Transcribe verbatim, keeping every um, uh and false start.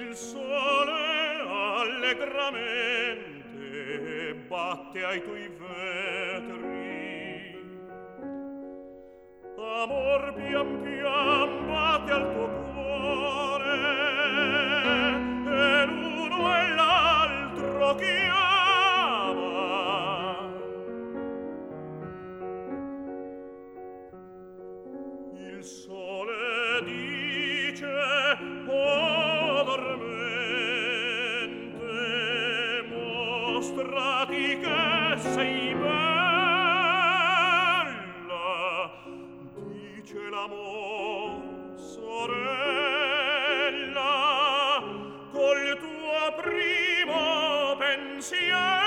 Il sole allegramente batte ai tuoi vetri, amor pian pian batte al tuo cuore, e l'uno e l'altro chiama. Il sole dice: oh dormente, mostrati che sei bella. Dice l'amor: sorella, col tuo primo pensiero